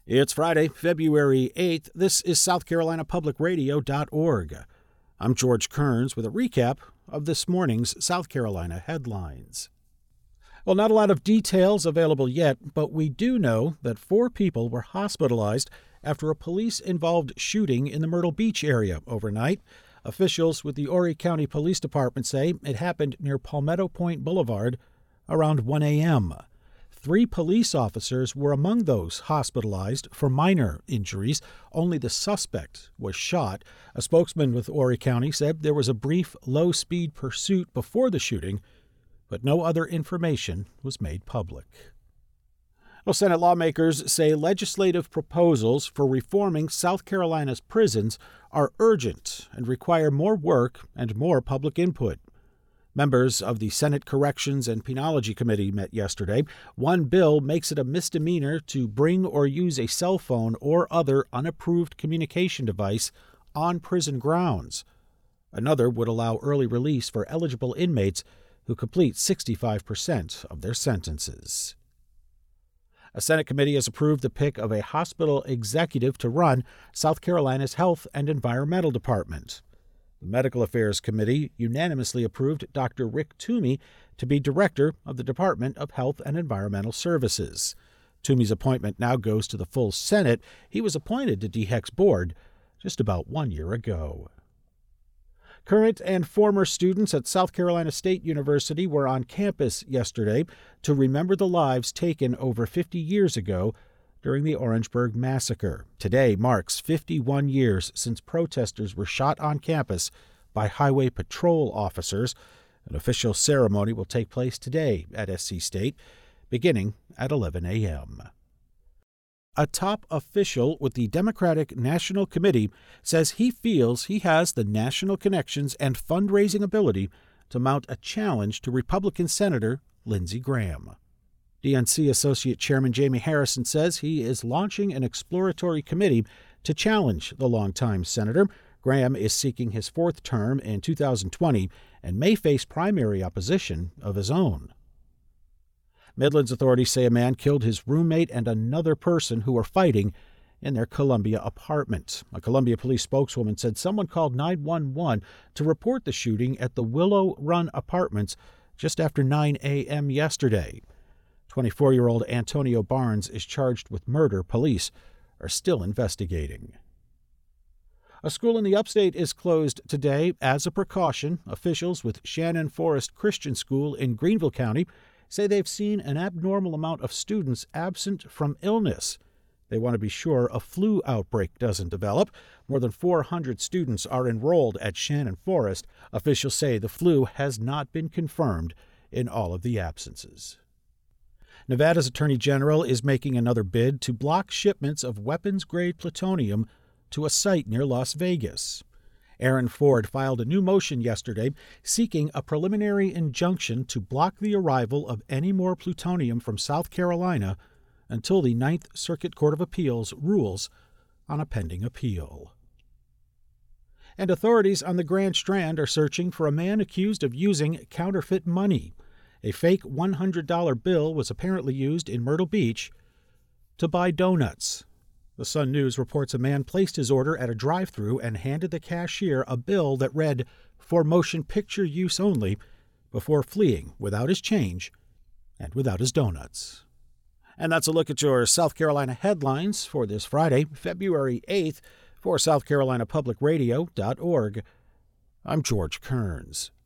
It's Friday, February 8th. This is SouthCarolinaPublicRadio.org. I'm George Kearns with a recap of this morning's South Carolina headlines. Well, not a lot of details available yet, but we do know that 4 people were hospitalized after a police-involved shooting in the Myrtle Beach area overnight. Officials with the Horry County Police Department say it happened near Palmetto Point Boulevard around 1 a.m. 3 police officers were among those hospitalized for minor injuries. Only the suspect was shot. A spokesman with Horry County said there was a brief low-speed pursuit before the shooting, but no other information was made public. Well, Senate lawmakers say legislative proposals for reforming South Carolina's prisons are urgent and require more work and more public input. Members of the Senate Corrections and Penology Committee met yesterday. One bill makes it a misdemeanor to bring or use a cell phone or other unapproved communication device on prison grounds. Another would allow early release for eligible inmates who complete 65% of their sentences. A Senate committee has approved the pick of a hospital executive to run South Carolina's Health and Environmental Department. The Medical Affairs Committee unanimously approved Dr. Rick Toomey to be director of the Department of Health and Environmental Services. Toomey's appointment now goes to the full Senate. He was appointed to DHEC's board just about 1 year ago. Current and former students at South Carolina State University were on campus yesterday to remember the lives taken over 50 years ago during the Orangeburg Massacre. Today marks 51 years since protesters were shot on campus by highway patrol officers. An official ceremony will take place today at SC State, beginning at 11 a.m. A top official with the Democratic National Committee says he feels he has the national connections and fundraising ability to mount a challenge to Republican Senator Lindsey Graham. DNC Associate Chairman Jamie Harrison says he is launching an exploratory committee to challenge the longtime senator. Graham is seeking his 4th term in 2020 and may face primary opposition of his own. Midlands authorities say a man killed his roommate and another person who were fighting in their Columbia apartment. A Columbia police spokeswoman said someone called 911 to report the shooting at the Willow Run Apartments just after 9 a.m. yesterday. 24-year-old Antonio Barnes is charged with murder. Police are still investigating. A school in the upstate is closed today as a precaution. Officials with Shannon Forest Christian School in Greenville County say they've seen an abnormal amount of students absent from illness. They want to be sure a flu outbreak doesn't develop. More than 400 students are enrolled at Shannon Forest. Officials say the flu has not been confirmed in all of the absences. Nevada's Attorney General is making another bid to block shipments of weapons-grade plutonium to a site near Las Vegas. Aaron Ford filed a new motion yesterday seeking a preliminary injunction to block the arrival of any more plutonium from South Carolina until the Ninth Circuit Court of Appeals rules on a pending appeal. And authorities on the Grand Strand are searching for a man accused of using counterfeit money. A fake $100 bill was apparently used in Myrtle Beach to buy donuts. The Sun News reports a man placed his order at a drive-thru and handed the cashier a bill that read, "For motion picture use only," before fleeing without his change and without his donuts. And that's a look at your South Carolina headlines for this Friday, February 8th, for SouthCarolinaPublicRadio.org. I'm George Kearns.